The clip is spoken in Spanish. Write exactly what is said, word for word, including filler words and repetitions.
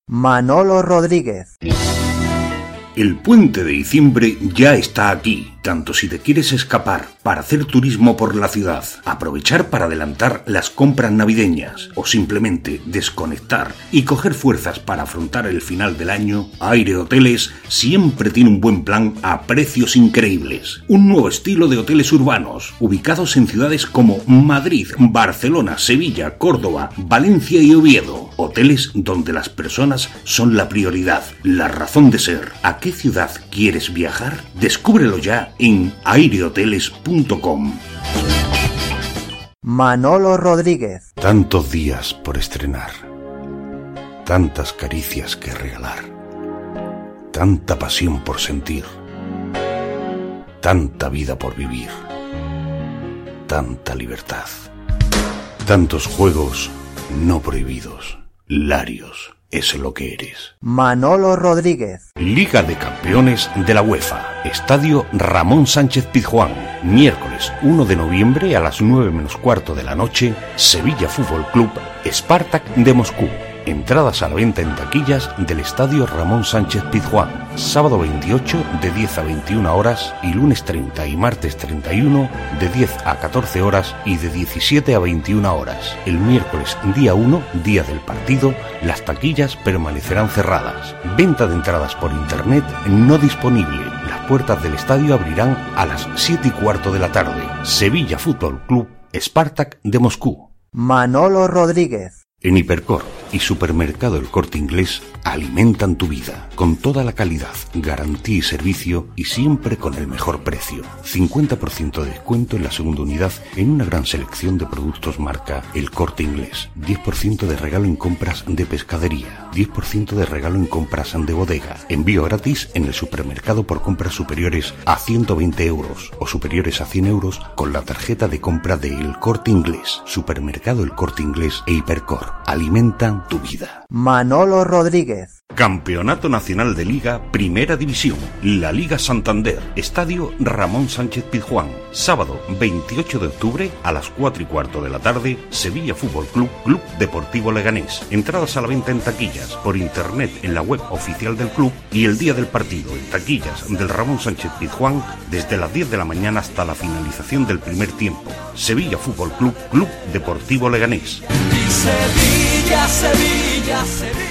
Manolo Rodríguez. El puente de diciembre ya está aquí, tanto si te quieres escapar para hacer turismo por la ciudad, aprovechar para adelantar las compras navideñas o simplemente desconectar y coger fuerzas para afrontar el final del año, Aire Hoteles siempre tiene un buen plan a precios increíbles. Un nuevo estilo de hoteles urbanos, ubicados en ciudades como Madrid, Barcelona, Sevilla, Córdoba, Valencia y Oviedo. Hoteles donde las personas son la prioridad, la razón de ser. ¿A qué ciudad quieres viajar? Descúbrelo ya en aire hoteles punto com. Manolo Rodríguez. Tantos días por estrenar, tantas caricias que regalar, tanta pasión por sentir, tanta vida por vivir, tanta libertad, tantos juegos no prohibidos. Larios es lo que eres. Manolo Rodríguez. Liga de Campeones de la UEFA. Estadio Ramón Sánchez Pizjuán. Miércoles uno de noviembre a las nueve menos cuarto de la noche. Sevilla Fútbol Club, Spartak de Moscú. Entradas a la venta en taquillas del Estadio Ramón Sánchez Pizjuán. Sábado veintiocho de diez a veintiuna horas y lunes treinta y martes treinta y uno de diez a catorce horas y de diecisiete a veintiuna horas. El miércoles día uno, día del partido, las taquillas permanecerán cerradas. Venta de entradas por internet no disponible. Las puertas del estadio abrirán a las siete y cuarto de la tarde. Sevilla Fútbol Club, Spartak de Moscú. Manolo Rodríguez. En Hipercor y Supermercado El Corte Inglés alimentan tu vida con toda la calidad, garantía y servicio y siempre con el mejor precio. cincuenta por ciento de descuento en la segunda unidad en una gran selección de productos marca El Corte Inglés. diez por ciento de regalo en compras de pescadería. diez por ciento de regalo en compras de bodega. Envío gratis en el supermercado por compras superiores a ciento veinte euros o superiores a cien euros con la tarjeta de compra de El Corte Inglés. Supermercado El Corte Inglés e Hipercor. Alimentan tu vida. Manolo Rodríguez. Campeonato Nacional de Liga, Primera División. La Liga Santander. Estadio Ramón Sánchez Pizjuán. Sábado veintiocho de octubre a las cuatro y cuarto de la tarde. Sevilla Fútbol Club, Club Deportivo Leganés. Entradas a la venta en taquillas, por internet en la web oficial del club y el día del partido en taquillas del Ramón Sánchez Pizjuán desde las diez de la mañana hasta la finalización del primer tiempo. Sevilla Fútbol Club, Club Deportivo Leganés. Sevilla, Sevilla, Sevilla.